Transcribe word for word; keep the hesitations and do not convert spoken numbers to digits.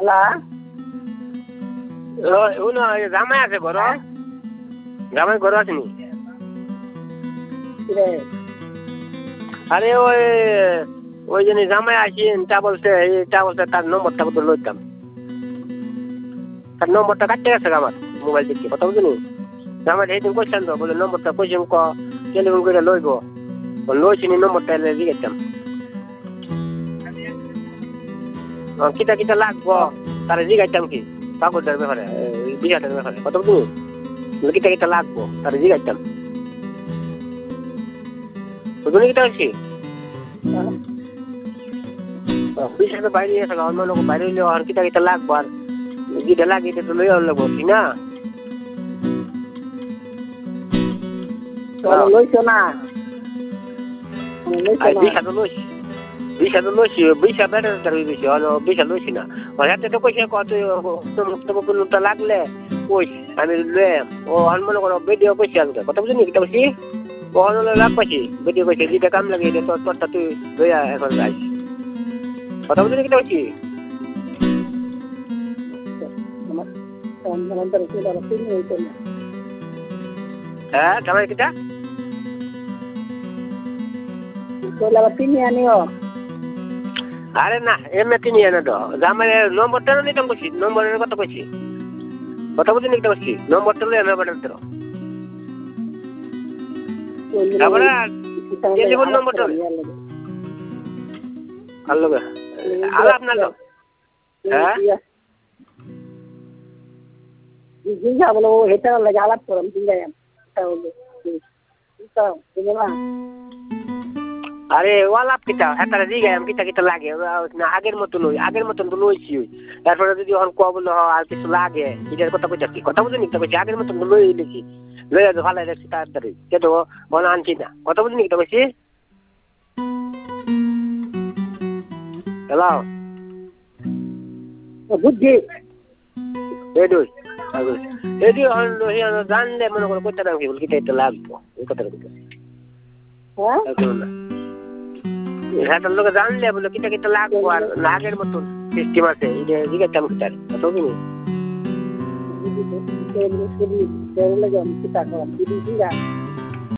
বলা ও না জামাই আছে ঘর জামাই ঘর আছে নি আরে ওই ওই জন্য জামাই আসেন তা বলছে তা বলছে তার নম্বরটা কত লইতাম তার নম্বরটা কাটতে গেছে আমার মোবাইল দেখতে কথা বুঝলি জামাই সেইদিন কইছেন তো বলে নম্বরটা কইছেন ক টেলিফোন করে লইব লইছি নি নম্বরটা এলে জিজ্ঞাসতাম কিতা কিতা লাগবো তারা জিজ্ঞাসতাম কি কাগজের ব্যাপারে বিঘাটার ব্যাপারে কথা বুঝলি কিতা কিতা লাগবো তারা জিজ্ঞাসতাম বুঝলি কিতা হচ্ছি বিশাল বাইরে এসে অন্য লোক বাইরে হইলে আর কিতা কিতা লাগবো আর যেটা লাগে এটা তো লইয়া লাগবো ঠিক না লইছো না বিশা তো লইছি বিশা তো লইছি বিশা বেটার তার বেশি বিশা লইছি না হাতে তো কইছে কত মুক্ত লাগলে কইস আমি লয়ে ও মনে করো ভিডিও কইছি আমাকে কথা বুঝলি কিতা বলছি ও লাগ পাইছি ভিডিও কইছে যেটা কাম লাগে এটা তোর তোরটা তুই লইয়া এখন যাই কথা বুঝলি কিতা বলছি হ্যাঁ কেমন কিতা আরে না এমনি কিনি এনে তো জামাই নম্বরটা নিতাম করছি নম্বরের কথা কইছি কথা বুঝলি কিতা করছি নম্বরটা লই এনে বাড়াতে ধরো তারপরে টেলিফোন নম্বরটা হ্যালো আলো আপনার লোক হ্যাঁ জিজ্ঞা বলো হেটার লাগে আলাপ করম জিজ্ঞাসা আরে ওয়ালাপ কিতা হেতারা জিজ্ঞাসা কিতা কিতা লাগে না আগের মতন ওই আগের মতন তো লইছি ওই তারপরে যদি এখন ক বলো আর কিছু লাগে এটার কথা কইতা কি কথা বুঝলি কিতা কইছি আগের মতন তো লই দেখি লইয়া তো ভালো দেখছি তাড়াতাড়ি কেতো মনে আনছি না কথা বুঝলি কিতা কইছি হ্যালো বুঝছি এডুই এডি জানলে মনে করো কইতে না কি বল কিতা এটা লাগবো এই কথাটা কইতে হ্যাঁ হ্যাঁ লোক জানলে বলে কিতা কিতা লাগবো আর আগের মতন সিস্টেম আছে এটা জিজ্ঞাসা করতে কথা বুঝলি লাগে